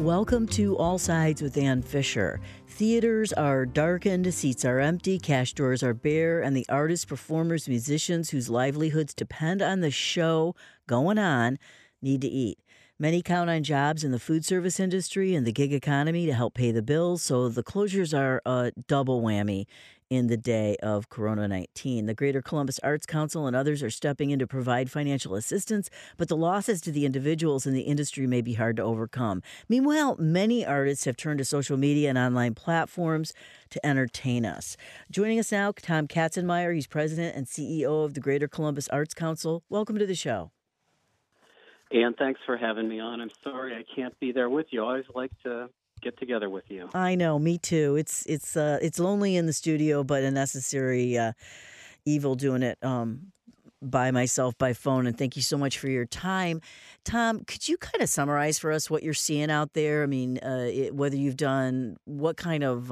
Welcome to All Sides with Ann Fisher. Theaters are darkened, seats are empty, cash drawers are bare, and the artists, performers, musicians whose livelihoods depend on the show going on need to eat. Many count on jobs in the food service industry and the gig economy to help pay the bills, so the closures are a double whammy in the day of Corona-19. The Greater Columbus Arts Council and others are stepping in to provide financial assistance, but the losses to the individuals in the industry may be hard to overcome. Meanwhile, many artists have turned to social media and online platforms to entertain us. Joining us now, Tom Katzenmeier. He's president and CEO of the Greater Columbus Arts Council. Welcome to the show. Ann, thanks for having me on. I'm sorry I can't be there with you. I always like to get together with you. I know, me too. It's lonely in the studio, but a necessary evil doing it by myself by phone. And thank you so much for your time. Tom, could you kind of summarize for us what you're seeing out there? I mean, whether you've done, what kind of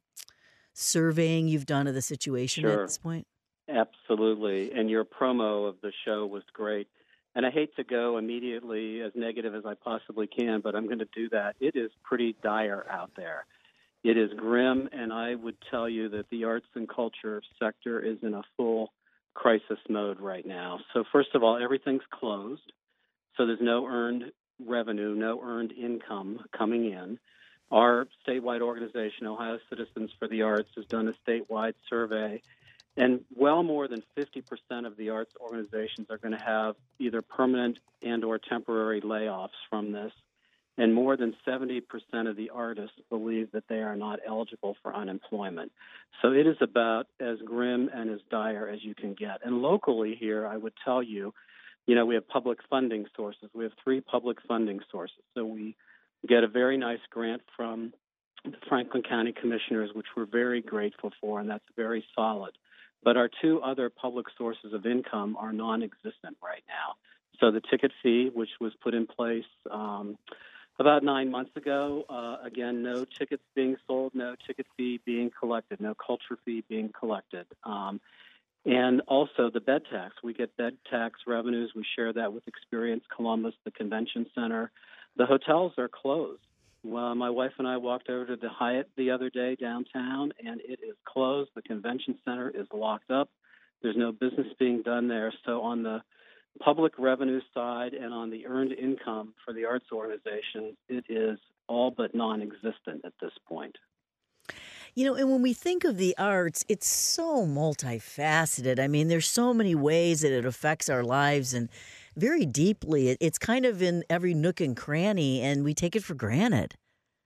surveying you've done of the situation at this point? Absolutely. And your promo of the show was great. And I hate to go immediately as negative as I possibly can, but I'm going to do that. It is pretty dire out there. It is grim, and I would tell you that the arts and culture sector is in a full crisis mode right now. So first of all, everything's closed. So there's no earned revenue, no earned income coming in. Our statewide organization, Ohio Citizens for the Arts, has done a statewide survey. And well more than 50% of the arts organizations are going to have either permanent and or temporary layoffs from this. And more than 70% of the artists believe that they are not eligible for unemployment. So it is about as grim and as dire as you can get. And locally here, I would tell you, we have public funding sources. We have 3 public funding sources. So we get a very nice grant from the Franklin County Commissioners, which we're very grateful for, and that's very solid. But our 2 other public sources of income are non-existent right now. So the ticket fee, which was put in place about 9 months ago, again, no tickets being sold, no ticket fee being collected, no culture fee being collected. And also the bed tax. We get bed tax revenues. We share that with Experience Columbus, the convention center. The hotels are closed. Well, my wife and I walked over to the Hyatt the other day downtown, and it is closed. The convention center is locked up. There's no business being done there. So on the public revenue side and on the earned income for the arts organizations, it is all but non-existent at this point. And when we think of the arts, it's so multifaceted. I mean, there's so many ways that it affects our lives and very deeply. It's kind of in every nook and cranny, and we take it for granted.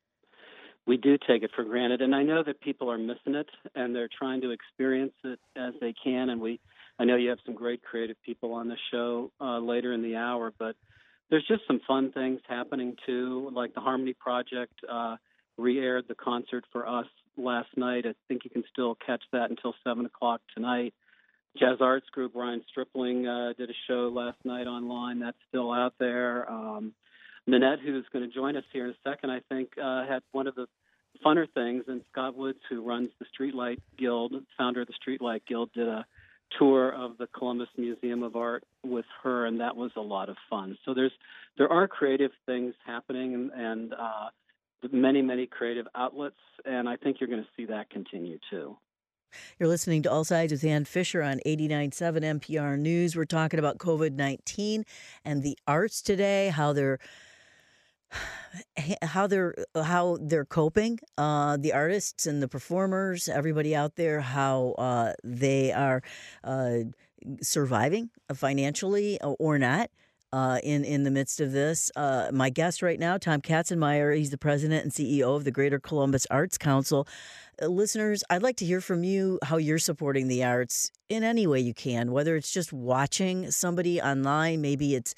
We do take it for granted, and I know that people are missing it, and they're trying to experience it as they can. And I know you have some great creative people on the show later in the hour, but there's just some fun things happening too, like the Harmony Project re-aired the concert for us last night. I think you can still catch that until 7 o'clock tonight. Jazz Arts Group, Ryan Stripling, did a show last night online. That's still out there. Nanette, who's going to join us here in a second, I think, had one of the funner things. And Scott Woods, who runs the Streetlight Guild, founder of the Streetlight Guild, did a tour of the Columbus Museum of Art with her, and that was a lot of fun. So there are creative things happening and many, many creative outlets, and I think you're going to see that continue too. You're listening to All Sides with Ann Fisher on 89.7 NPR News. We're talking about COVID-19 and the arts today, how they're coping, the artists and the performers, everybody out there, how they are surviving financially or not. In the midst of this. My guest right now, Tom Katzenmeier, he's the president and CEO of the Greater Columbus Arts Council. Listeners, I'd like to hear from you how you're supporting the arts in any way you can, whether it's just watching somebody online, maybe it's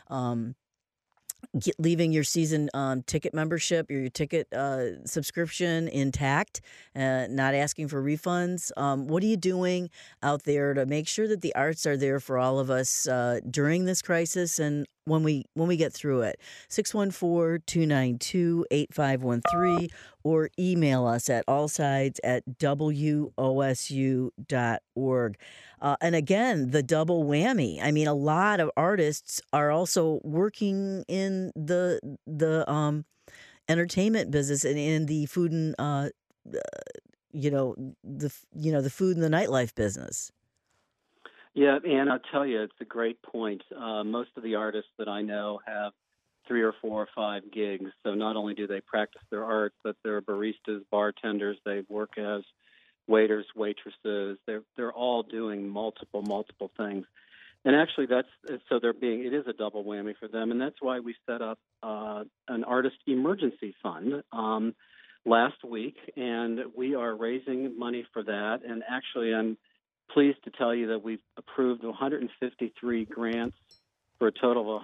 leaving your season ticket membership or your ticket subscription intact, not asking for refunds. What are you doing out there to make sure that the arts are there for all of us during this crisis and when we get through it? 614-292-8513 or email us at allsides@wosu.org. And again, the double whammy. I mean, a lot of artists are also working in the entertainment business and in the food and the food and the nightlife business. Yeah, and I'll tell you, it's a great point. Most of the artists that I know have 3 or 4 or 5 gigs. So not only do they practice their art, but they're baristas, bartenders. They work as waiters, waitresses. They're all doing multiple things. And actually, it is a double whammy for them, and that's why we set up an artist emergency fund last week, and we are raising money for that. And actually, I'm pleased to tell you that we've approved 153 grants for a total of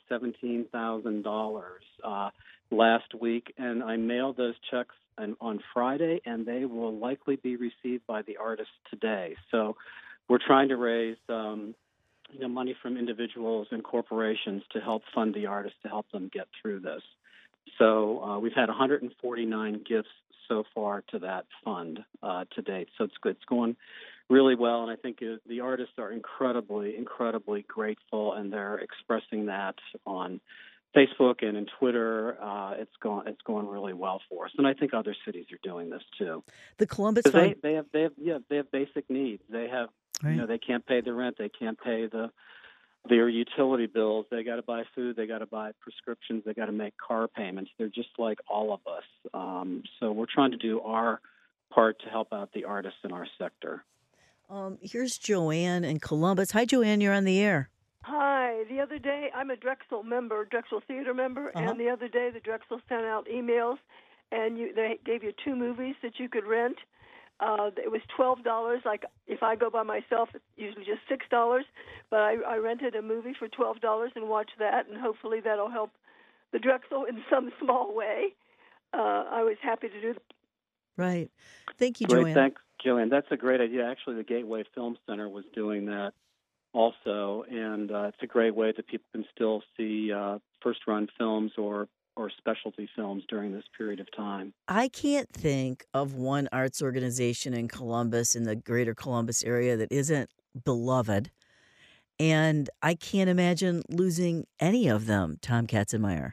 $117,000 last week, and I mailed those checks on Friday, and they will likely be received by the artists today. So we're trying to raise money from individuals and corporations to help fund the artists, to help them get through this. So we've had 149 gifts so far to that fund to date. So it's good. It's going really well, and I think the artists are incredibly grateful, and they're expressing that on Facebook and in Twitter. It's going really well for us, and I think other cities are doing this too. The Columbus Fund, they have basic needs. They have right. They can't pay the rent, they can't pay their utility bills. They got to buy food, they got to buy prescriptions, they got to make car payments. They're just like all of us. So we're trying to do our part to help out the artists in our sector. Here's Joanne in Columbus. Hi, Joanne. You're on the air. Hi. The other day, I'm a Drexel Theater member, and the other day the Drexel sent out emails, and they gave you 2 movies that you could rent. It was $12. Like if I go by myself, it's usually just $6. But I rented a movie for $12 and watched that, and hopefully that'll help the Drexel in some small way. I was happy to do that. Right. Thank you, Great. Joanne. Thanks, Joanne. That's a great idea. Actually, the Gateway Film Center was doing that also, and it's a great way that people can still see first-run films or specialty films during this period of time. I can't think of one arts organization in Columbus, in the greater Columbus area, that isn't beloved. And I can't imagine losing any of them, Tom Katzenmeier.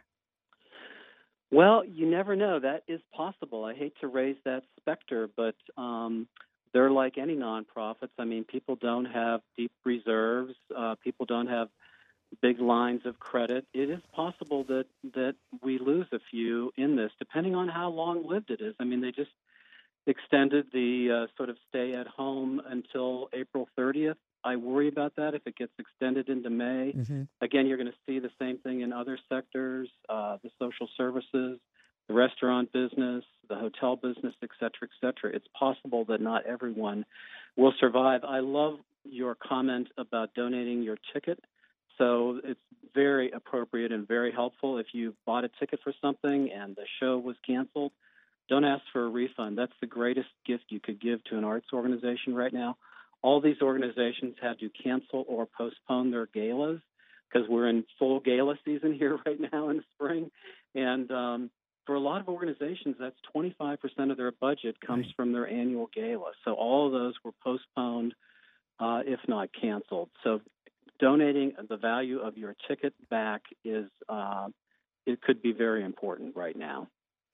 Well, you never know. That is possible. I hate to raise that specter, but they're like any nonprofits. I mean, people don't have deep reserves. People don't have big lines of credit. It is possible that we lose a few in this, depending on how long-lived it is. I mean, they just extended the sort of stay at home until April 30th. I worry about that if it gets extended into May. Mm-hmm. Again, you're going to see the same thing in other sectors, the social services, the restaurant business, the hotel business, et cetera. It's possible that not everyone will survive. I love your comment about donating your ticket. So it's very appropriate and very helpful. If you bought a ticket for something and the show was canceled, don't ask for a refund. That's the greatest gift you could give to an arts organization right now. All these organizations had to cancel or postpone their galas because we're in full gala season here right now in the spring. And for a lot of organizations, that's 25% of their budget comes from their annual gala. So all of those were postponed, if not canceled. So donating the value of your ticket back it could be very important right now.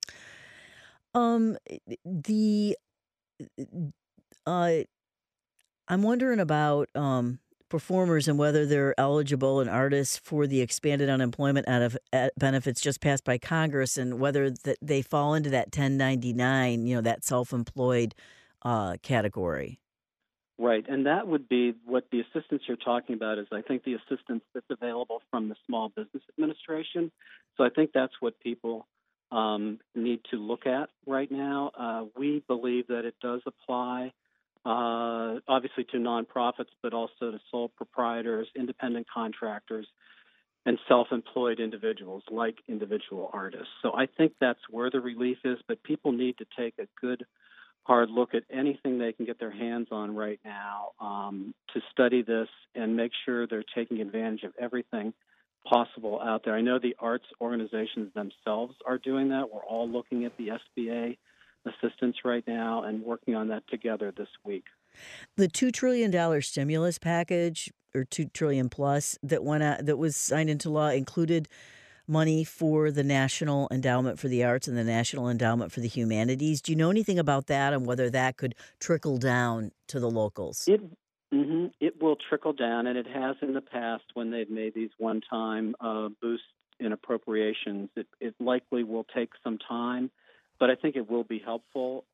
I'm wondering about performers and whether they're eligible and artists for the expanded unemployment benefits just passed by Congress, and whether they fall into that 1099, that self-employed category. Right, and that would be what the assistance you're talking about is, I think, the assistance that's available from the Small Business Administration. So I think that's what people need to look at right now. We believe that it does apply, obviously, to nonprofits, but also to sole proprietors, independent contractors, and self-employed individuals like individual artists. So I think that's where the relief is, but people need to take a good hard look at anything they can get their hands on right now to study this and make sure they're taking advantage of everything possible out there. I know the arts organizations themselves are doing that. We're all looking at the SBA assistance right now and working on that together this week. The $2 trillion stimulus package, or $2 trillion plus, that went out, that was signed into law, included money for the National Endowment for the Arts and the National Endowment for the Humanities. Do you know anything about that and whether that could trickle down to the locals? It will trickle down, and it has in the past when they've made these one-time boosts in appropriations. It likely will take some time, but I think it will be helpful.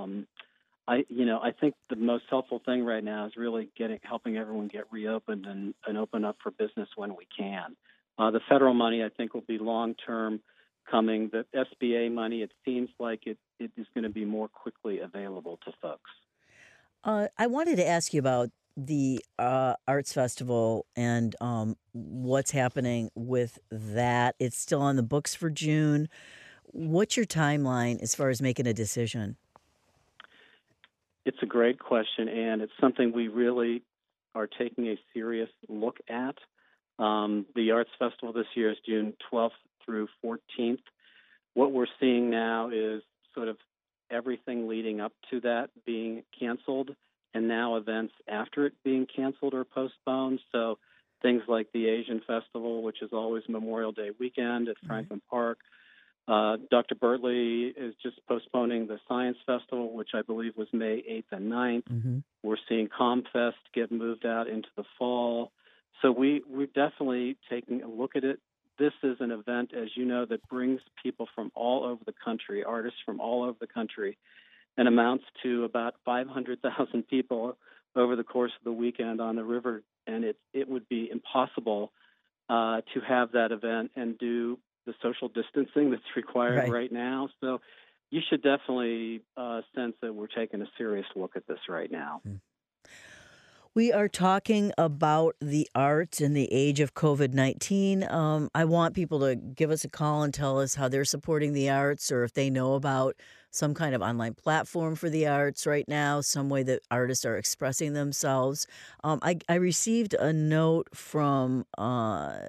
I think the most helpful thing right now is really helping everyone get reopened and open up for business when we can. The federal money, I think, will be long-term coming. The SBA money, it seems like it is going to be more quickly available to folks. I wanted to ask you about the Arts Festival and what's happening with that. It's still on the books for June. What's your timeline as far as making a decision? It's a great question, and it's something we really are taking a serious look at. The Arts Festival this year is June 12th through 14th. What we're seeing now is sort of everything leading up to that being canceled, and now events after it being canceled or postponed. So things like the Asian Festival, which is always Memorial Day weekend at Franklin Park. Dr. Bertley is just postponing the Science Festival, which I believe was May 8th and 9th. Mm-hmm. We're seeing ComFest get moved out into the fall. So we're definitely taking a look at it. This is an event, as you know, that brings people from all over the country, artists from all over the country, and amounts to about 500,000 people over the course of the weekend on the river. And it would be impossible to have that event and do the social distancing that's required right now. So you should definitely sense that we're taking a serious look at this right now. We are talking about the arts in the age of COVID-19. I want people to give us a call and tell us how they're supporting the arts, or if they know about some kind of online platform for the arts right now, some way that artists are expressing themselves. I received a note from a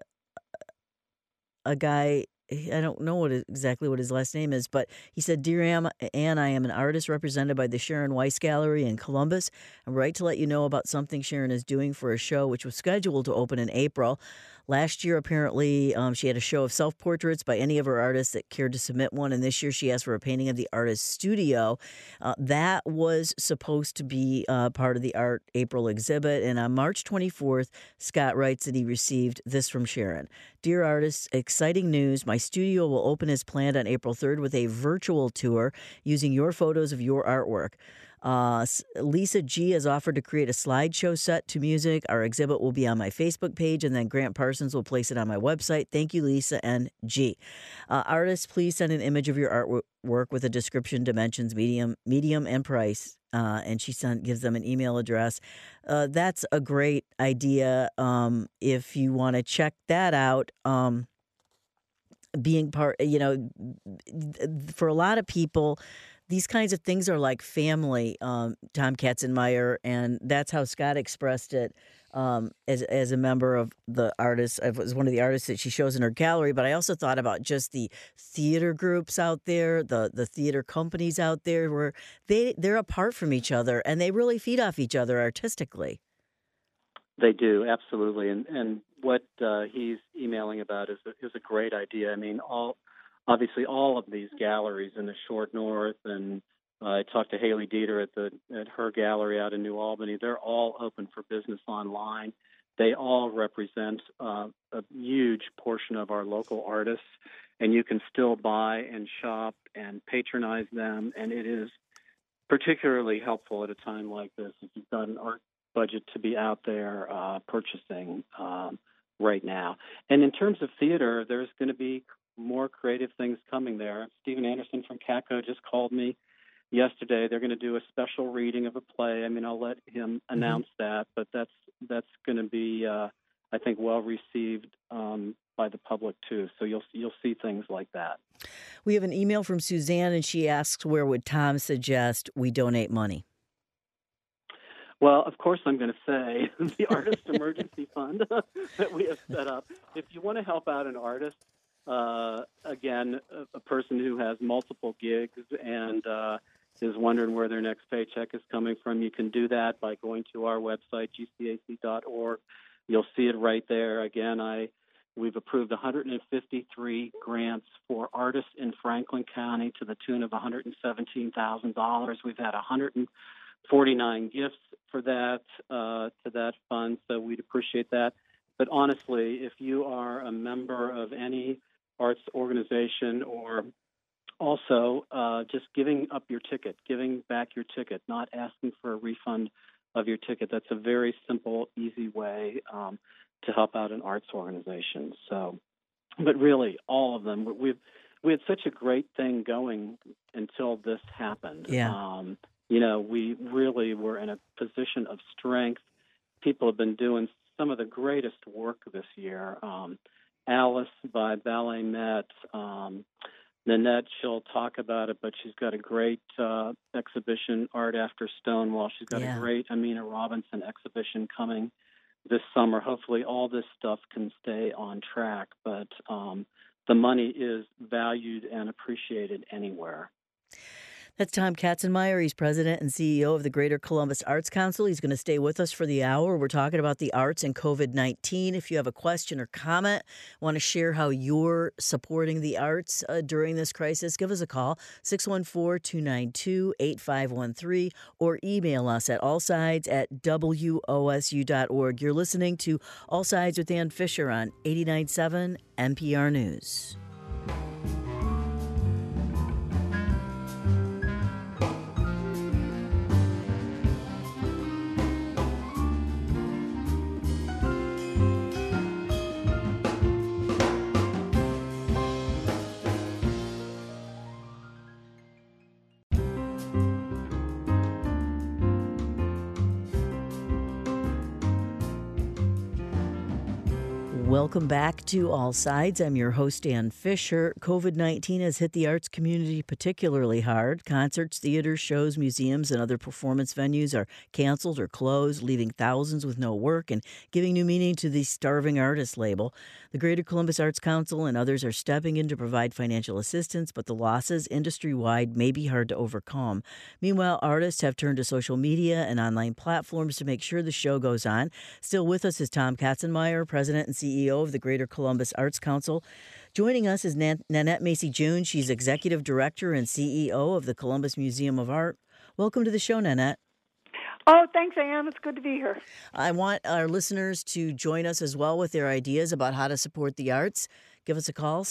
guy. I don't know exactly what his last name is, but he said, "Dear Ann, I am an artist represented by the Sharon Weiss Gallery in Columbus. I'm right to let you know about something Sharon is doing for a show which was scheduled to open in April. Last year, apparently, she had a show of self-portraits by any of her artists that cared to submit one, and this year she asked for a painting of the artist's studio. That was supposed to be part of the Art April exhibit, and on March 24th, Scott writes that he received this from Sharon. Dear artists, exciting news. My studio will open as planned on April 3rd with a virtual tour using your photos of your artwork. Lisa G has offered to create a slideshow set to music. Our exhibit will be on my Facebook page, and then Grant Parsons will place it on my website. Thank you, Lisa and G. Artists, please send an image of your artwork with a description, dimensions, medium, and price. And she gives them an email address. That's a great idea. If you want to check that out, being part, for a lot of people, these kinds of things are like family, Tom Katzenmeyer, and that's how Scott expressed it as a member of the artists. I was one of the artists that she shows in her gallery, but I also thought about just the theater groups out there, the theater companies out there, where they're apart from each other, and they really feed off each other artistically. They do, absolutely. And what he's emailing about is a great idea. I mean, obviously all of these galleries in the Short North, and I talked to Haley Dieter at her gallery out in New Albany. They're all open for business online. They all represent a huge portion of our local artists, and you can still buy and shop and patronize them. And it is particularly helpful at a time like this if you've got an art budget to be out there purchasing right now. And in terms of theater, there's going to be more creative things coming there. Stephen Anderson from CATCO just called me yesterday. They're going to do a special reading of a play. I mean, I'll let him announce that, but that's going to be, I think, well received by the public too. So you'll see things like that. We have an email from Suzanne, and she asks, where would Tom suggest we donate money? Well, of course, I'm going to say the Artist Emergency Fund that we have set up. If you want to help out an artist, again, a person who has multiple gigs and is wondering where their next paycheck is coming from, you can do that by going to our website, gcac.org. You'll see it right there. Again, I We've approved 153 grants for artists in Franklin County to the tune of $117,000. We've had 149 gifts for that to that fund, so we'd appreciate that. But honestly, if you are a member of any arts organization or also just giving up your ticket, giving back your ticket, not asking for a refund of your ticket, that's a very simple, easy way to help out an arts organization. So, but really, all of them. We had such a great thing going until this happened. Yeah. We really were in a position of strength. People have been doing some of the greatest work this year. Alice by Ballet Met, Nanette, she'll talk about it, but she's got a great exhibition, Art After Stonewall. She's got a great Amina Robinson exhibition coming this summer. Hopefully all this stuff can stay on track, but the money is valued and appreciated anywhere. That's Tom Katzenmeier. He's president and CEO of the Greater Columbus Arts Council. He's going to stay with us for the hour. We're talking about the arts and COVID-19. If you have a question or comment, want to share how you're supporting the arts during this crisis, give us a call, 614-292-8513, or email us at allsides@wosu.org. You're listening to All Sides with Ann Fisher on 89.7 NPR News. Welcome back to All Sides. I'm your host, Ann Fisher. COVID-19 has hit the arts community particularly hard. Concerts, theaters, shows, museums, and other performance venues are canceled or closed, leaving thousands with no work and giving new meaning to the starving artist label. The Greater Columbus Arts Council and others are stepping in to provide financial assistance, but the losses industry-wide may be hard to overcome. Meanwhile, artists have turned to social media and online platforms to make sure the show goes on. Still with us is Tom Katzenmeier, president and CEO of the Greater Columbus Arts Council. Joining us is Nanette Macy-June. She's executive director and CEO of the Columbus Museum of Art. Welcome to the show, Nanette. Oh, thanks, Ann. It's good to be here. I want our listeners to join us as well with their ideas about how to support the arts. Give us a call,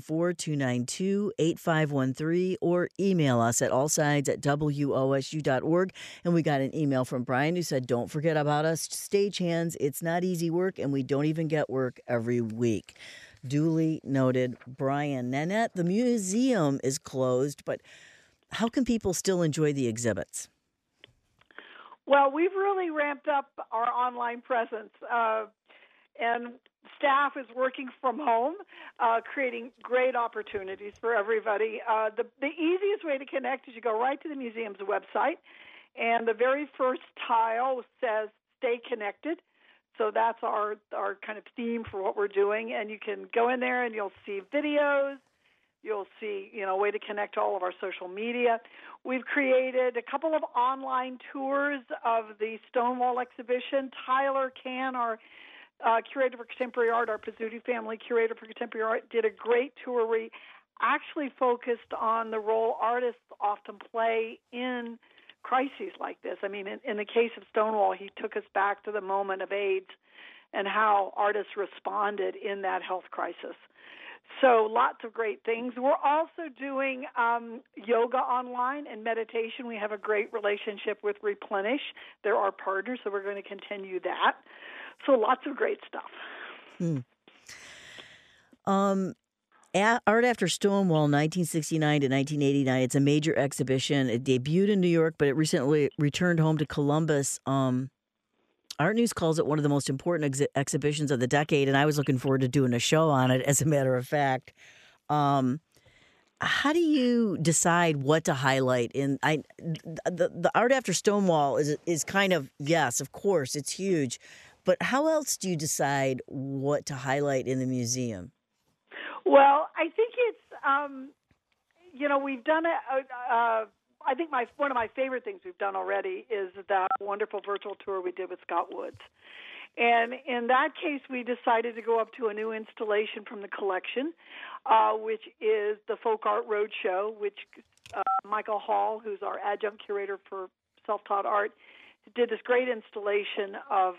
614-292-8513, or email us at allsides@wosu.org. And we got an email from Brian who said, don't forget about us stagehands. It's not easy work, and we don't even get work every week. Duly noted, Brian. Nanette, the museum is closed, but how can people still enjoy the exhibits? Well, we've really ramped up our online presence, and staff is working from home, creating great opportunities for everybody. The easiest way to connect is you go right to the museum's website, and the very first tile says Stay Connected. So that's our kind of theme for what we're doing, and you can go in there and you'll see videos. You'll see, a way to connect to all of our social media. We've created a couple of online tours of the Stonewall exhibition. Tyler Can, our curator for contemporary art, our Pizzuti family curator for contemporary art, did a great tour where he actually focused on the role artists often play in crises like this. I mean, in the case of Stonewall, he took us back to the moment of AIDS and how artists responded in that health crisis. So lots of great things. We're also doing yoga online and meditation. We have a great relationship with Replenish. They're our partners, so we're going to continue that. So lots of great stuff. Art After Stonewall, 1969 to 1989. It's a major exhibition. It debuted in New York, but it recently returned home to Columbus. Art News calls it one of the most important exhibitions of the decade, and I was looking forward to doing a show on it, as a matter of fact. How do you decide what to highlight? The Art After Stonewall is kind of, yes, of course, it's huge. But how else do you decide what to highlight in the museum? Well, I think it's, we've done I think one of my favorite things we've done already is that wonderful virtual tour we did with Scott Woods. And in that case, we decided to go up to a new installation from the collection, which is the Folk Art Roadshow, which Michael Hall, who's our adjunct curator for self-taught art, did this great installation of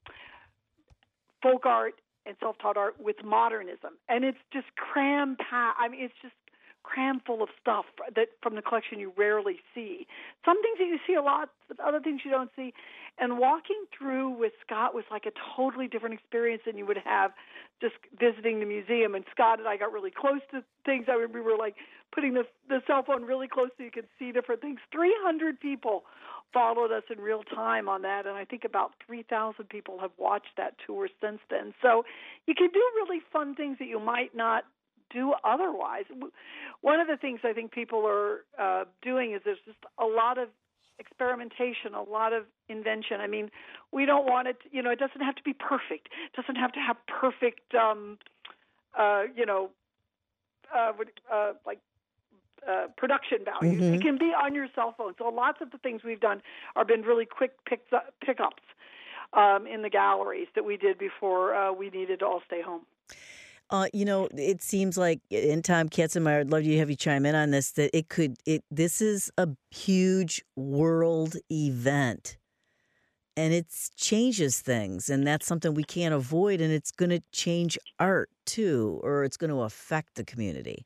folk art and self-taught art with modernism. And it's just cram-packed. I mean, it's just cram full of stuff that from the collection you rarely see. Some things that you see a lot, but other things you don't see. And walking through with Scott was like a totally different experience than you would have just visiting the museum. And Scott and I got really close to things. I remember we were like putting the cell phone really close so you could see different things. 300 people followed us in real time on that, and I think about 3,000 people have watched that tour since then. So you can do really fun things that you might not do otherwise. One of the things I think people are doing is there's just a lot of experimentation, a lot of invention. I mean, we don't want it, it doesn't have to be perfect. It doesn't have to have perfect, production values. Mm-hmm. It can be on your cell phone. So lots of the things we've done have been really quick pickups in the galleries that we did before we needed to all stay home. It seems like, and Tom Katzenmeier, I'd love to have you chime in on this, that this is a huge world event, and it changes things, and that's something we can't avoid, and it's going to change art too, or it's going to affect the community.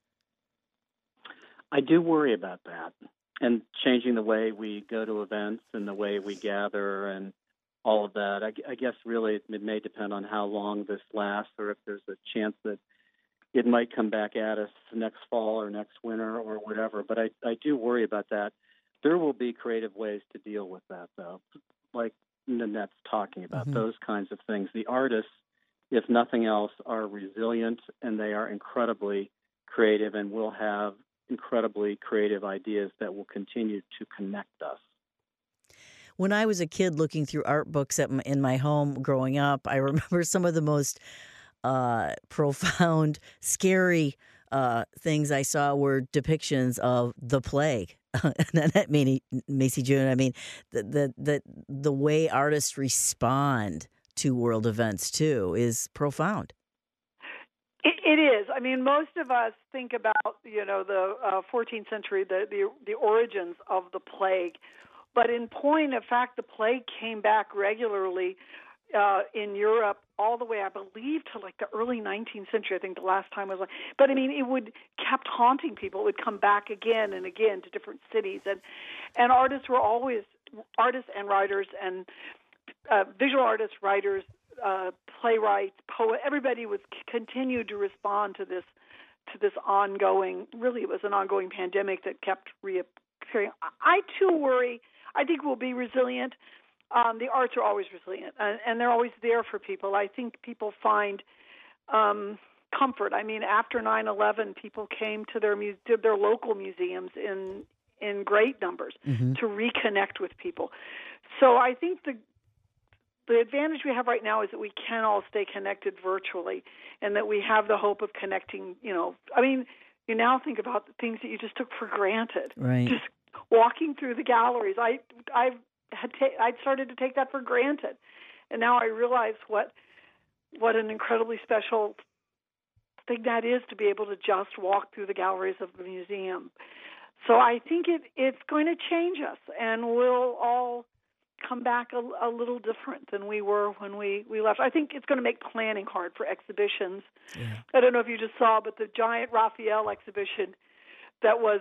I do worry about that, and changing the way we go to events and the way we gather and all of that. I guess really it may depend on how long this lasts, or if there's a chance that it might come back at us next fall or next winter or whatever. But I do worry about that. There will be creative ways to deal with that, though, like Nanette's talking about, Mm-hmm. those kinds of things. The artists, if nothing else, are resilient, and they are incredibly creative and will have incredibly creative ideas that will continue to connect us. When I was a kid looking through art books in my home growing up, I remember some of the most profound, scary things I saw were depictions of the plague. Not Macy June. I mean, the way artists respond to world events too is profound. It is. I mean, most of us think about the 14th century, the origins of the plague. But in point of fact, the plague came back regularly in Europe all the way, I believe, to like the early 19th century. I think the last time was like, but I mean, it kept haunting people. It would come back again and again to different cities, and artists were always artists and writers and visual artists, writers, playwrights, poets. Everybody was continued to respond to this ongoing. Really, it was an ongoing pandemic that kept reappearing. I too worry. I think we'll be resilient. The arts are always resilient, and they're always there for people. I think people find comfort. I mean, after 9/11, people came to their local museums in great numbers Mm-hmm. to reconnect with people. So I think the advantage we have right now is that we can all stay connected virtually, and that we have the hope of connecting. I mean, you now think about the things that you just took for granted. Right. Just walking through the galleries, I started to take that for granted, and now I realize what an incredibly special thing that is to be able to just walk through the galleries of the museum. So I think it's going to change us, and we'll all come back a little different than we were when we left. I think it's going to make planning hard for exhibitions. Yeah. I don't know if you just saw, but the giant Raphael exhibition that was,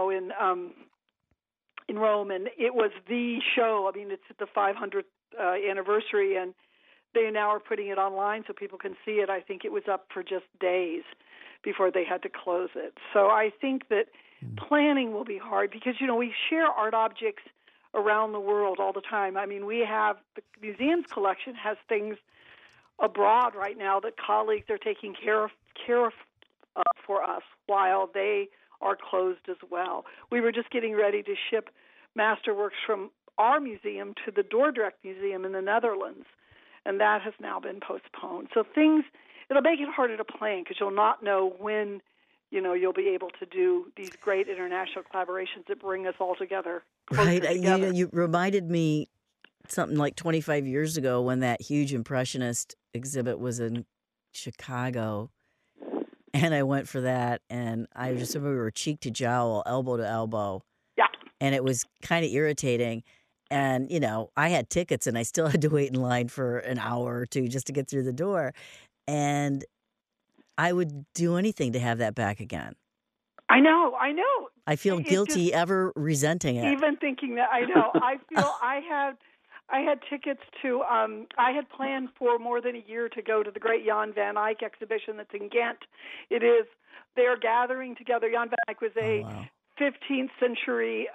in Rome, and it was the show. I mean, it's at the 500th anniversary, and they now are putting it online so people can see it. I think it was up for just days before they had to close it. So I think that planning will be hard because, we share art objects around the world all the time. I mean, we have the museum's collection has things abroad right now that colleagues are taking care of for us while they are closed as well. We were just getting ready to ship masterworks from our museum to the Dordrecht Museum in the Netherlands, and that has now been postponed. So it'll make it harder to plan because you'll not know when, you'll be able to do these great international collaborations that bring us all together. Right. Together. You reminded me, something like 25 years ago when that huge Impressionist exhibit was in Chicago. And I went for that, and I just remember we were cheek to jowl, elbow to elbow. Yeah. And it was kind of irritating. And, I had tickets, and I still had to wait in line for an hour or two just to get through the door. And I would do anything to have that back again. I know. I feel guilty ever resenting it. Even thinking that, I know. I feel I had tickets to, I had planned for more than a year to go to the Great Jan van Eyck exhibition that's in Ghent. They are gathering together. Jan van Eyck was a 15th century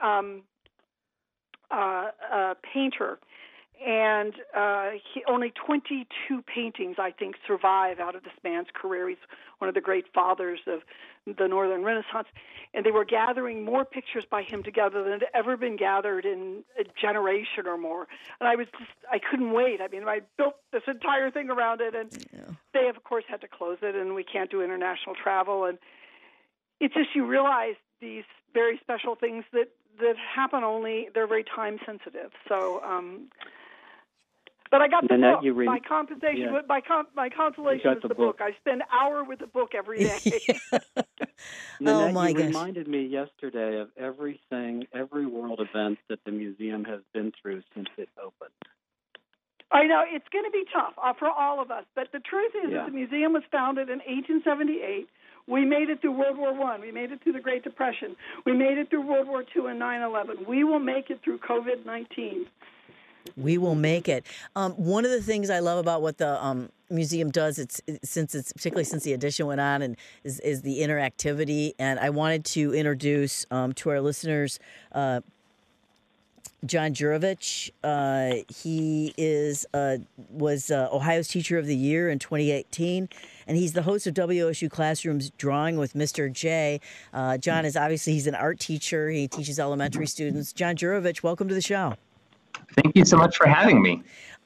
painter. And only 22 paintings, I think, survive out of this man's career. He's one of the great fathers of the Northern Renaissance. And they were gathering more pictures by him together than had ever been gathered in a generation or more. And I couldn't wait. I mean, I built this entire thing around it. And they, of course, had to close it, and we can't do international travel. And it's just you realize these very special things that happen only, they're very time sensitive. So, but I got the book. My compensation, my consolation is the book. I spend an hour with the book every day. Nanette, you reminded me yesterday of every world event that the museum has been through since it opened. I know, it's going to be tough for all of us. But the truth is that the museum was founded in 1878. We made it through World War I. We made it through the Great Depression. We made it through World War II and 9/11. We will make it through COVID-19. We will make it. One of the things I love about what the museum does, particularly since the edition went on, and is the interactivity. And I wanted to introduce to our listeners John Jurovich. He was Ohio's Teacher of the Year in 2018, and he's the host of WOSU Classroom's Drawing with Mr. J. John is he's an art teacher. He teaches elementary students. John Jurovich, welcome to the show. Thank you so much for having me.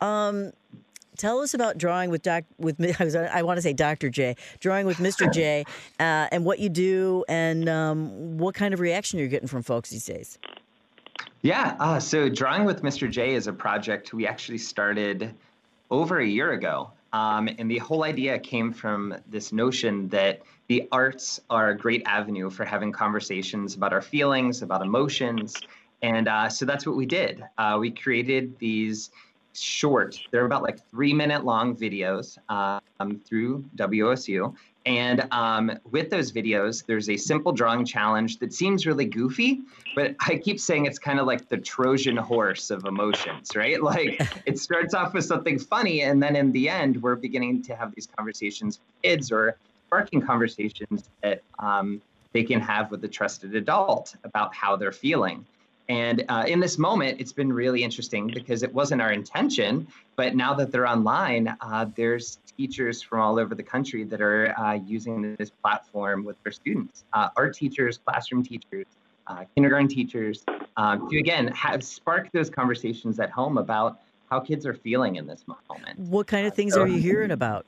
Tell us about Drawing with I want to say Dr. J. Drawing with Mr. J, and what you do, and what kind of reaction you're getting from folks these days. Yeah, so Drawing with Mr. J is a project we actually started over a year ago. And the whole idea came from this notion that the arts are a great avenue for having conversations about our feelings, about emotions. And so that's what we did. We created these they're about like 3-minute long videos through WOSU. And with those videos, there's a simple drawing challenge that seems really goofy, but I keep saying it's kind of like the Trojan horse of emotions, right? Like it starts off with something funny, and then in the end, we're beginning to have these conversations with kids, or sparking conversations that they can have with a trusted adult about how they're feeling. And in this moment, it's been really interesting because it wasn't our intention, but now that they're online, there's teachers from all over the country that are using this platform with their students, art teachers, classroom teachers, kindergarten teachers, to again, spark those conversations at home about how kids are feeling in this moment. What kind of things are you hearing about?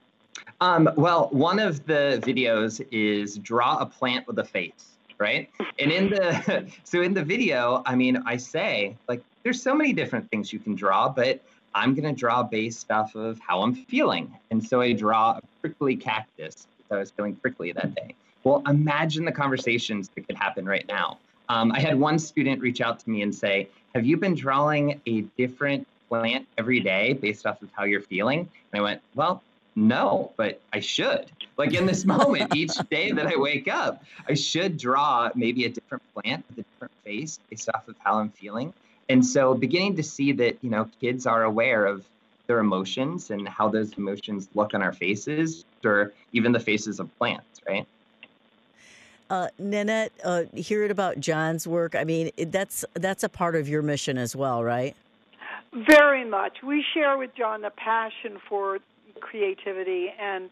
Well, one of the videos is draw a plant with a face. Right. And in the video, I mean, I say, like, there's so many different things you can draw, but I'm going to draw based off of how I'm feeling. And so I draw a prickly cactus because I was feeling prickly that day. Well, imagine the conversations that could happen right now. I had one student reach out to me and say, have you been drawing a different plant every day based off of how you're feeling? And I went, well, no, but I should. Like in this moment, each day that I wake up, I should draw maybe a different plant with a different face based off of how I'm feeling. And so beginning to see that, kids are aware of their emotions and how those emotions look on our faces, or even the faces of plants, right? Nanette, hearing about John's work, I mean, that's a part of your mission as well, right? Very much. We share with John the passion for creativity, and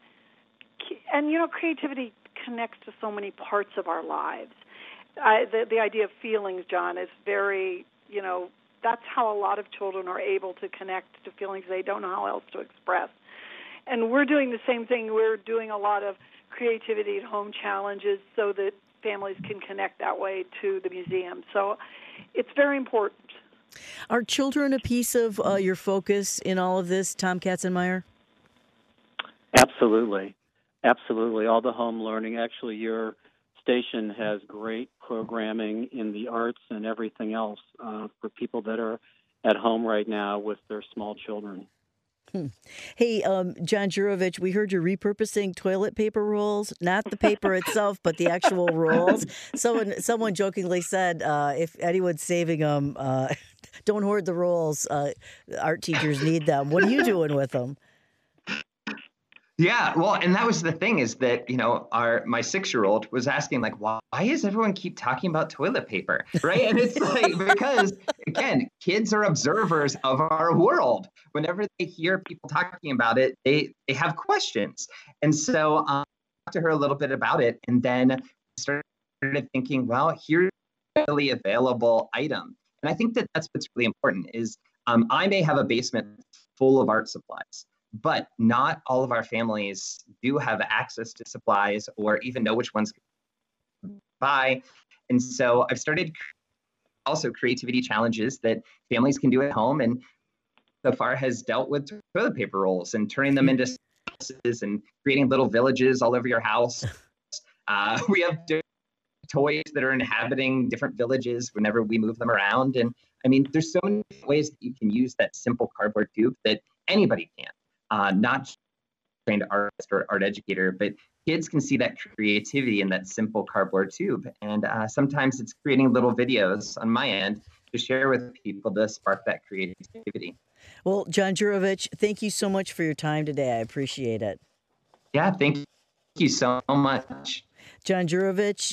creativity connects to so many parts of our lives. The idea of feelings, John, is very, that's how a lot of children are able to connect to feelings they don't know how else to express. And we're doing the same thing. We're doing a lot of creativity at home challenges so that families can connect that way to the museum. So it's very important. Are children a piece of your focus in all of this, Tom Katzenmeier? Absolutely. Absolutely. All the home learning. Actually, your station has great programming in the arts and everything else for people that are at home right now with their small children. Hey, John Jurovich, we heard you're repurposing toilet paper rolls, not the paper itself, but the actual rolls. Someone jokingly said, if anyone's saving them, don't hoard the rolls. Art teachers need them. What are you doing with them? Yeah, well, and that was the thing is that, my 6-year-old was asking, like, why does everyone keep talking about toilet paper, right? And it's like, because, again, kids are observers of our world. Whenever they hear people talking about it, they have questions. And so I talked to her a little bit about it, and then started thinking, well, here's a really available item. And I think that that's what's really important is I may have a basement full of art supplies, but not all of our families do have access to supplies or even know which ones to buy. And so I've started also creativity challenges that families can do at home, and so far has dealt with toilet paper rolls and turning them into houses and creating little villages all over your house. We have toys that are inhabiting different villages whenever we move them around. And I mean, there's so many ways that you can use that simple cardboard tube that anybody can. Not just a trained artist or art educator, but kids can see that creativity in that simple cardboard tube. And sometimes it's creating little videos on my end to share with people to spark that creativity. Well, John Jurovich, thank you so much for your time today. I appreciate it. Yeah, thank you so much. John Jurovich,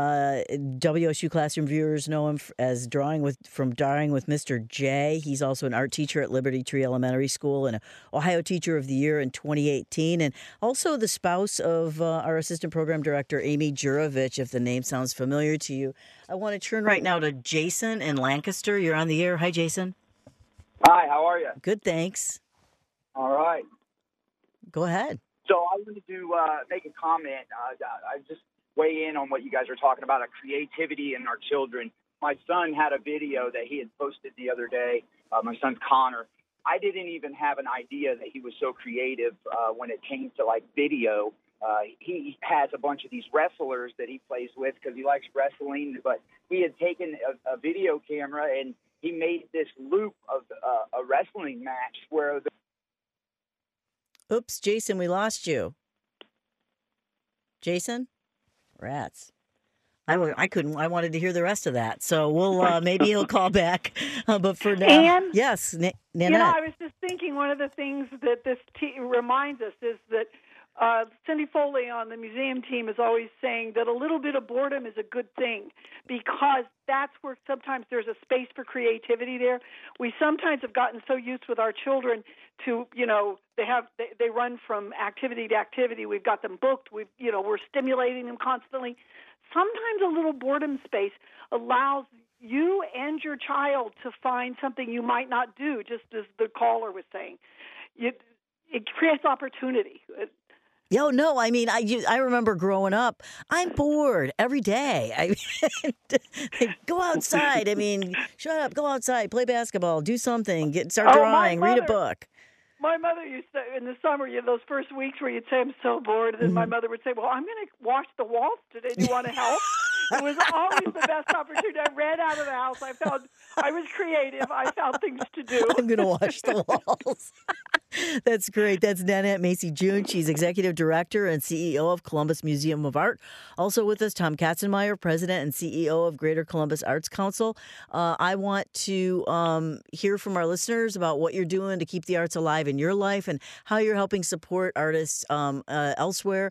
WSU classroom viewers know him as Drawing with Mr. J. He's also an art teacher at Liberty Tree Elementary School and an Ohio Teacher of the Year in 2018, and also the spouse of our assistant program director, Amy Jurovich, if the name sounds familiar to you. I want to turn right now to Jason in Lancaster. You're on the air. Hi, Jason. Hi, how are you? Good, thanks. All right. Go ahead. So I wanted to make a comment. I just weigh in on what you guys are talking about, creativity in our children. My son had a video that he had posted the other day. My son's Connor. I didn't even have an idea that he was so creative when it came to video. He has a bunch of these wrestlers that he plays with because he likes wrestling. But he had taken a video camera and he made this loop of a wrestling match where Oops, Jason, we lost you. Jason? Rats. I wanted to hear the rest of that. So we'll maybe he'll call back. But for now, Ann? yes, Nanette. I was just thinking one of the things that this reminds us is that Cindy Foley on the museum team is always saying that a little bit of boredom is a good thing because that's where sometimes there's a space for creativity there. We sometimes have gotten so used with our children to, they run from activity to activity. We've got them booked. We're stimulating them constantly. Sometimes a little boredom space allows you and your child to find something you might not do, just as the caller was saying. It creates opportunity. Yo, no, I mean, I remember growing up, I'm bored every day. I mean, go outside. I mean, shut up, go outside, play basketball, do something, start drawing, read a book. My mother used to, in the summer, those first weeks where you'd say, I'm so bored, and then my mother would say, well, I'm going to wash the walls today. Do you want to help? It was always the best opportunity. I ran out of the house. I was creative. I found things to do. I'm going to wash the walls. That's great. That's Nanette Macy-June. She's Executive Director and CEO of Columbus Museum of Art. Also with us, Tom Katzenmeier, President and CEO of Greater Columbus Arts Council. I want to hear from our listeners about what you're doing to keep the arts alive in your life and how you're helping support artists elsewhere.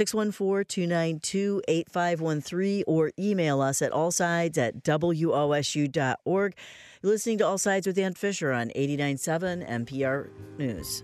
614-292-8513 or email us at allsides@wosu.org. You're listening to All Sides with Ann Fisher on 89.7 NPR News.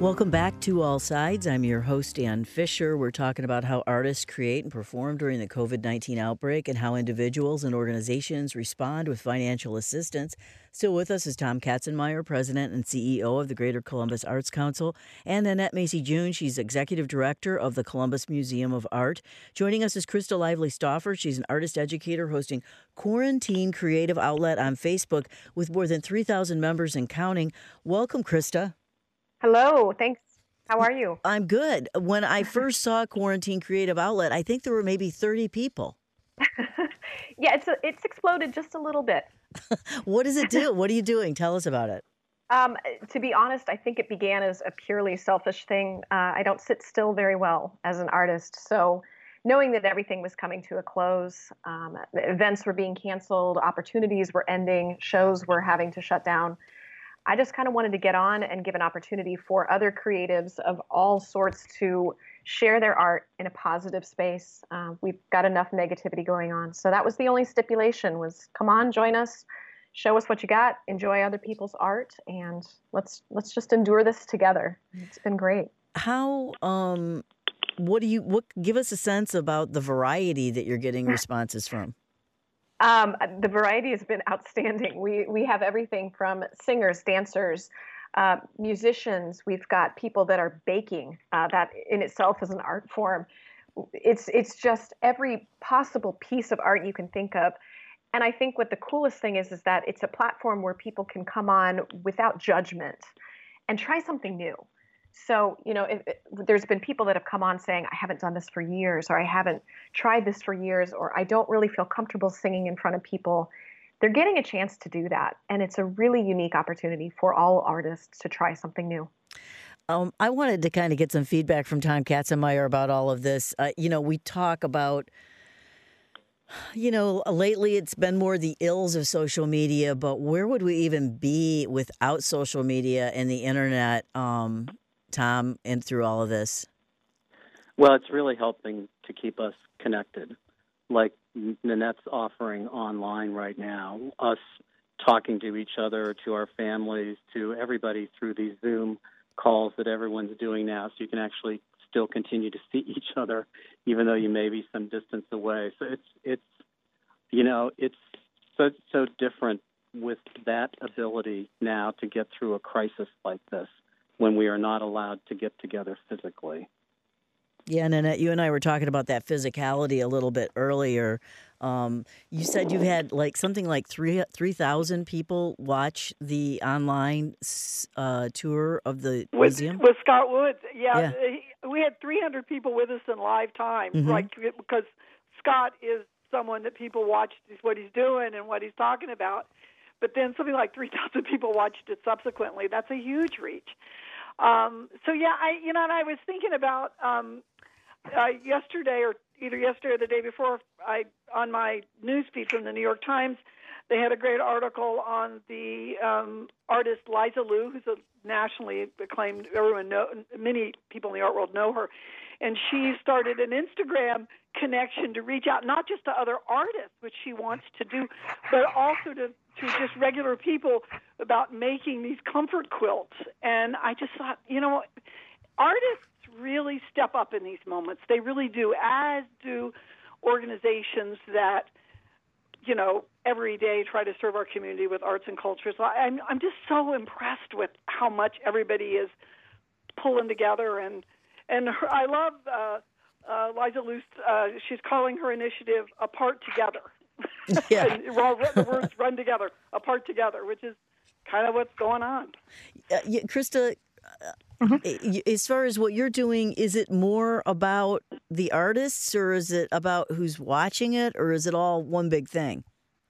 Welcome back to All Sides. I'm your host, Ann Fisher. We're talking about how artists create and perform during the COVID-19 outbreak and how individuals and organizations respond with financial assistance. Still with us is Tom Katzenmeier, President and CEO of the Greater Columbus Arts Council, and Annette Macy-June. She's Executive Director of the Columbus Museum of Art. Joining us is Krista Lively-Stauffer. She's an artist educator hosting Quarantine Creative Outlet on Facebook with more than 3,000 members and counting. Welcome, Krista. Hello, thanks. How are you? I'm good. When I first saw Quarantine Creative Outlet, I think there were maybe 30 people. Yeah, it's exploded just a little bit. What does it do? What are you doing? Tell us about it. To be honest, I think it began as a purely selfish thing. I don't sit still very well as an artist. So knowing that everything was coming to a close, events were being canceled, opportunities were ending, shows were having to shut down, I just kind of wanted to get on and give an opportunity for other creatives of all sorts to share their art in a positive space. We've got enough negativity going on. So that was the only stipulation was, come on, join us, show us what you got, enjoy other people's art, and let's just endure this together. It's been great. How, give us a sense about the variety that you're getting responses from. The variety has been outstanding. We have everything from singers, dancers, musicians. We've got people that are baking. That in itself is an art form. It's just every possible piece of art you can think of. And I think what the coolest thing is that it's a platform where people can come on without judgment and try something new. So, there's been people that have come on saying, I haven't done this for years, or I haven't tried this for years, or I don't really feel comfortable singing in front of people. They're getting a chance to do that. And it's a really unique opportunity for all artists to try something new. I wanted to kind of get some feedback from Tom Katzenmeier about all of this. We talk about, lately it's been more the ills of social media, but where would we even be without social media and the internet, Tom, and through all of this? Well, it's really helping to keep us connected. Like Nanette's offering online right now, us talking to each other, to our families, to everybody through these Zoom calls that everyone's doing now, so you can actually still continue to see each other, even though you may be some distance away. So it's so different with that ability now to get through a crisis like this, when we are not allowed to get together physically. Yeah, Nanette, you and I were talking about that physicality a little bit earlier. You said you've had something like 3,000 people watch the online tour of the museum? With Scott Woods. Yeah. We had 300 people with us in live time, because Scott is someone that people watch what he's doing and what he's talking about. But then something like 3,000 people watched it subsequently. That's a huge reach. And I was thinking about yesterday, or either yesterday or the day before, on my news feed from the New York Times, they had a great article on the artist Liza Liu, who's a nationally acclaimed. Many people in the art world know her, and she started an Instagram connection to reach out not just to other artists, which she wants to do, but also to just regular people about making these comfort quilts. And I just thought, artists really step up in these moments. They really do, as do organizations that, every day try to serve our community with arts and culture. So I'm just so impressed with how much everybody is pulling together. And I love Liza Liu. She's calling her initiative Apart Together. Yeah. The words run together, apart together, which is kind of what's going on. Krista, as far as what you're doing, is it more about the artists, or is it about who's watching it, or is it all one big thing?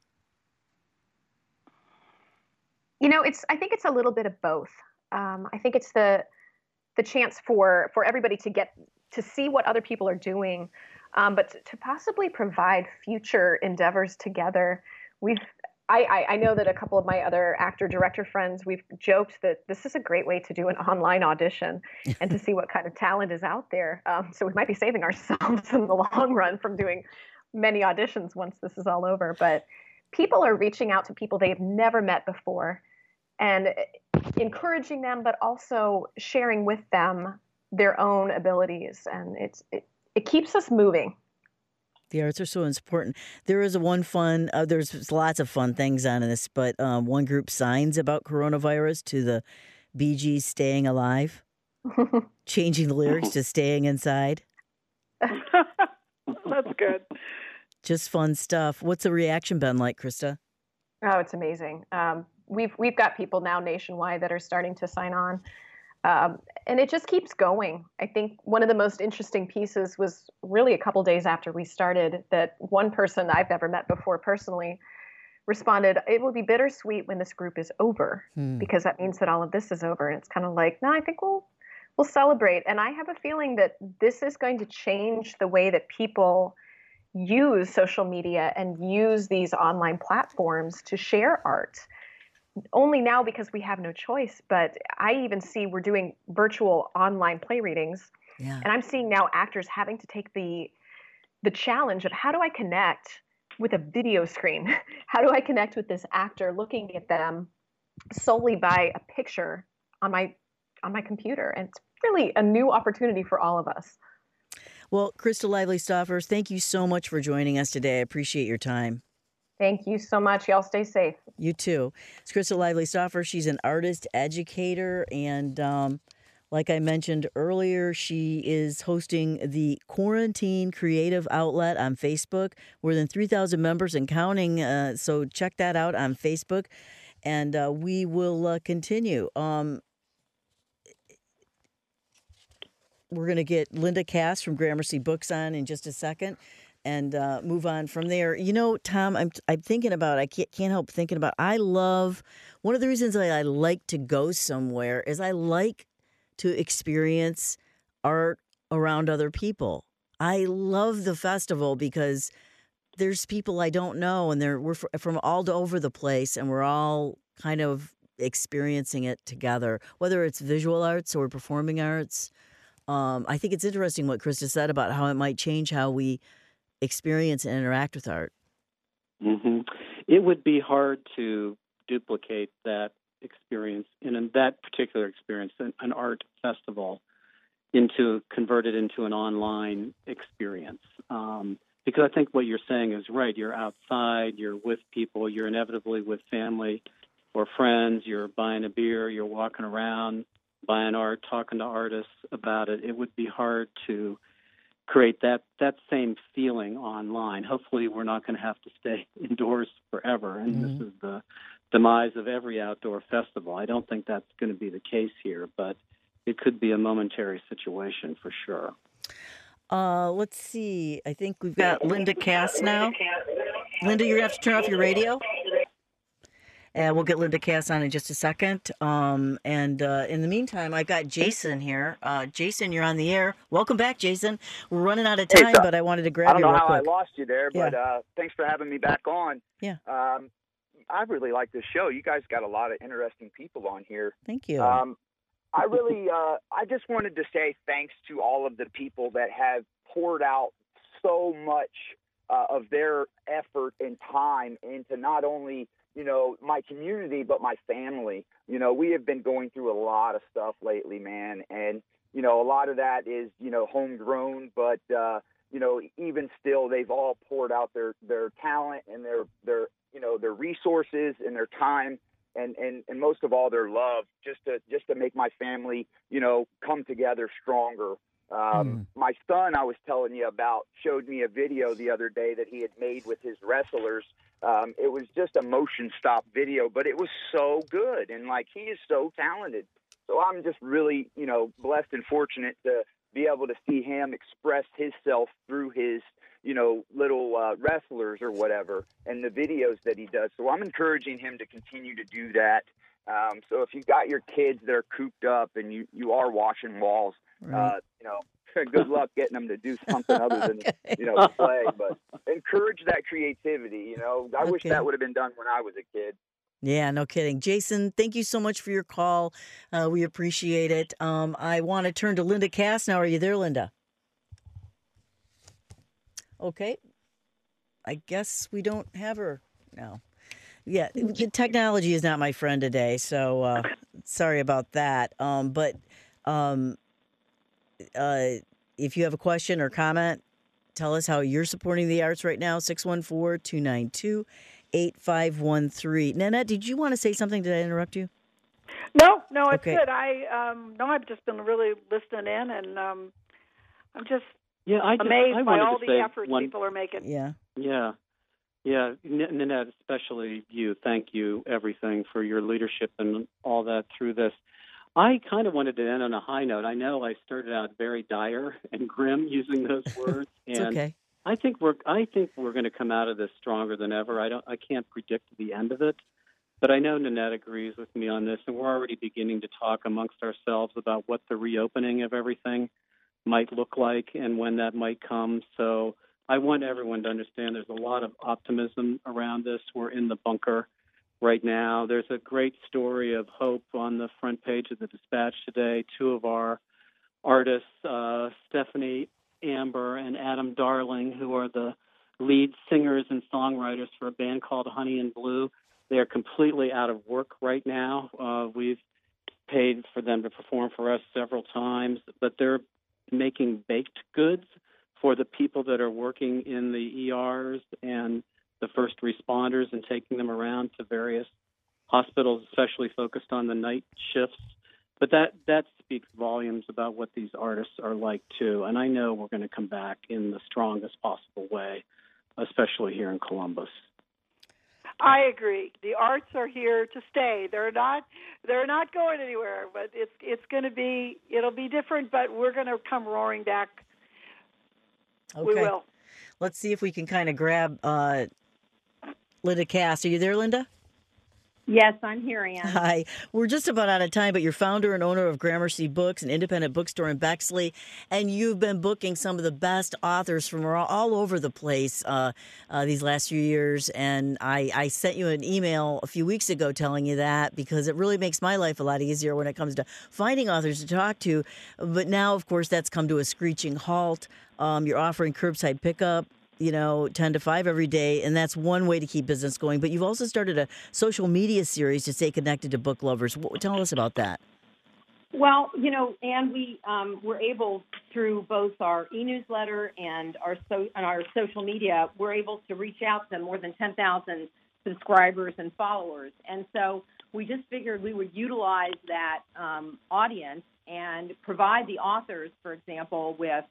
I think it's a little bit of both. I think it's the chance for everybody to get to see what other people are doing, but to possibly provide future endeavors together. I know that a couple of my other actor-director friends, we've joked that this is a great way to do an online audition and to see what kind of talent is out there. So we might be saving ourselves in the long run from doing many auditions once this is all over. But people are reaching out to people they've never met before. And encouraging them, but also sharing with them their own abilities. And it keeps us moving. The arts are so important. There is there's lots of fun things on this, but one group signs about coronavirus to the Bee Gees Staying Alive, changing the lyrics to Staying Inside. That's good. Just fun stuff. What's the reaction been like, Krista? Oh, it's amazing. We've got people now nationwide that are starting to sign on. And it just keeps going. I think one of the most interesting pieces was really a couple days after we started that one person I've never met before personally responded, "It will be bittersweet when this group is over, because that means that all of this is over." And it's kind of like, no, I think we'll celebrate. And I have a feeling that this is going to change the way that people use social media and use these online platforms to share art. Only now because we have no choice, but I even see we're doing virtual online play readings. Yeah. And I'm seeing now actors having to take the challenge of how do I connect with a video screen? How do I connect with this actor looking at them solely by a picture on my computer? And it's really a new opportunity for all of us. Well, Krista Lively Stoffers, thank you so much for joining us today. I appreciate your time. Thank you so much. Y'all stay safe. You too. It's Krista Lively Stoffers. She's an artist, educator, and like I mentioned earlier, she is hosting the Quarantine Creative Outlet on Facebook. More than 3,000 members and counting, so check that out on Facebook, and we will continue. We're going to get Linda Cass from Gramercy Books on in just a second and move on from there. You know, Tom, I'm thinking about, I can't help thinking about, one of the reasons I like to go somewhere is I like to experience art around other people. I love the festival because there's people I don't know, and we're from all over the place, and we're all kind of experiencing it together, whether it's visual arts or performing arts. I think it's interesting what Krista said about how it might change how we experience and interact with art. Mm-hmm. It would be hard to duplicate that experience, in that particular experience, an art festival, convert it into an online experience. Because I think what you're saying is right. You're outside, you're with people, you're inevitably with family or friends, you're buying a beer, you're walking around, buying art, talking to artists about it. It would be hard to create that same feeling online. Hopefully we're not going to have to stay indoors forever, and This is the demise of every outdoor festival. I don't think that's going to be the case here, but it could be a momentary situation for sure. Let's see. I think we've got Linda Cass now. Linda, you're going to have to turn off your radio. And we'll get Linda Cass on in just a second. And in the meantime, I've got Jason here. Jason, you're on the air. Welcome back, Jason. We're running out of time, but I wanted to grab you real quick. I don't know how I lost you there, but thanks for having me back on. Yeah. I really like this show. You guys got a lot of interesting people on here. Thank you. I just wanted to say thanks to all of the people that have poured out so much of their effort and time into not only my community, but my family. We have been going through a lot of stuff lately, man. And, a lot of that is, homegrown, but, even still, they've all poured out their talent and their resources and their time and most of all their love just to make my family, come together stronger. My son, I was telling you about, showed me a video the other day that he had made with his wrestlers. It was just a motion stop video, but it was so good. And he is so talented. So I'm just really, blessed and fortunate to be able to see him express himself through his, little wrestlers or whatever and the videos that he does. So I'm encouraging him to continue to do that. So if you've got your kids that are cooped up and you are washing walls, right. Good luck getting them to do something other than, play. But encourage that creativity. I wish that would have been done when I was a kid. Yeah, no kidding. Jason, thank you so much for your call. We appreciate it. I want to turn to Linda Cass now. Are you there, Linda? Okay. I guess we don't have her now. Yeah, the technology is not my friend today, so sorry about that. But if you have a question or comment, tell us how you're supporting the arts right now, 614-292-8513. Nanette, did you want to say something? Did I interrupt you? No, it's Okay. good. I've just been really listening in, and I'm just amazed by all the efforts people are making. Yeah, Nanette, especially you. Thank you, everything, for your leadership and all that through this. I kind of wanted to end on a high note. I know I started out very dire and grim using those words, It's and okay. I think we're going to come out of this stronger than ever. I can't predict the end of it, but I know Nanette agrees with me on this, and we're already beginning to talk amongst ourselves about what the reopening of everything might look like and when that might come. So I want everyone to understand there's a lot of optimism around this. We're in the bunker right now. There's a great story of hope on the front page of the Dispatch today. Two of our artists, Stephanie Amber and Adam Darling, who are the lead singers and songwriters for a band called Honey and Blue. They are completely out of work right now. We've paid for them to perform for us several times, but they're making baked goods for the people that are working in the ERs and the first responders and taking them around to various hospitals, especially focused on the night shifts. But that speaks volumes about what these artists are like, too. And I know we're going to come back in the strongest possible way, especially here in Columbus. I agree. The arts are here to stay. They're not going anywhere, but it'll be different, but we're going to come roaring back. Okay. We will. Let's see if we can kind of grab Linda Cass. Are you there, Linda? Yes, I'm here, Ann. Hi. We're just about out of time, but you're founder and owner of Gramercy Books, an independent bookstore in Bexley, and you've been booking some of the best authors from all over the place these last few years. And I sent you an email a few weeks ago telling you that because it really makes my life a lot easier when it comes to finding authors to talk to. But now, of course, that's come to a screeching halt. You're offering curbside pickup, 10 to 5 every day, and that's one way to keep business going. But you've also started a social media series to stay connected to book lovers. Tell us about that. Well, Ann, we were able, through both our e-newsletter and our social media, we're able to reach out to more than 10,000 subscribers and followers. And so we just figured we would utilize that audience and provide the authors, for example, with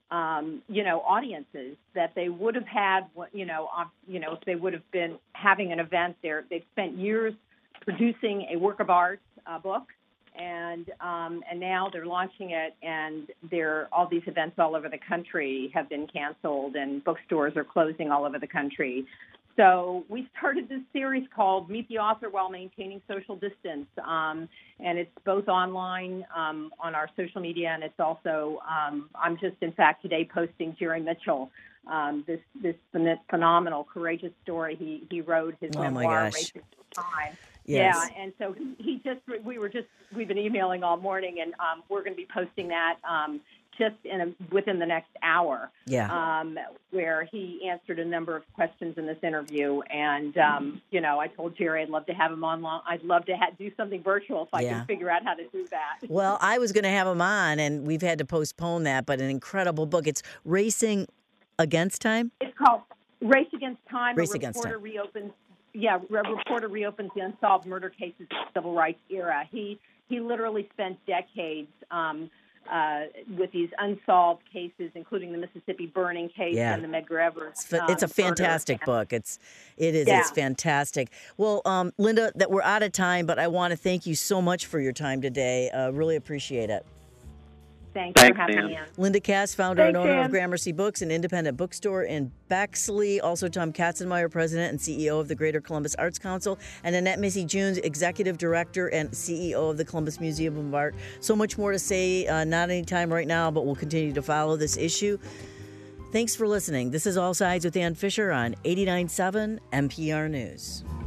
audiences that they would have had, if they would have been having an event there. They've spent years producing a work of art book, and now they're launching it, and all these events all over the country have been canceled, and bookstores are closing all over the country. So we started this series called Meet the Author While Maintaining Social Distance, and it's both online on our social media, and it's also, I'm just, in fact, today posting Jerry Mitchell, this phenomenal, courageous story he wrote, his memoir, Race Against Time. Yes. Yeah, and so we've been emailing all morning, and we're going to be posting that just within the next hour, where he answered a number of questions in this interview. And, I told Jerry I'd love to have him online. I'd love to do something virtual if I can figure out how to do that. Well, I was going to have him on, and we've had to postpone that, but an incredible book. It's Racing Against Time? It's called Race Against Time. Race Against Time. A reporter reopens the unsolved murder cases of the civil rights era. He literally spent decades with these unsolved cases, including the Mississippi burning case and the Medgar Evers. It's a fantastic book. It is. Yeah. It's fantastic. Well, Linda, that we're out of time, but I want to thank you so much for your time today. Really appreciate it. Thanks for having me on. Linda Cass, founder and owner Ann. of Gramercy Books, an independent bookstore in Bexley. Also, Tom Katzenmeyer, president and CEO of the Greater Columbus Arts Council, and Annette Missy-Junes, executive director and CEO of the Columbus Museum of Art. So much more to say, not any time right now, but we'll continue to follow this issue. Thanks for listening. This is All Sides with Ann Fisher on 89.7 NPR News.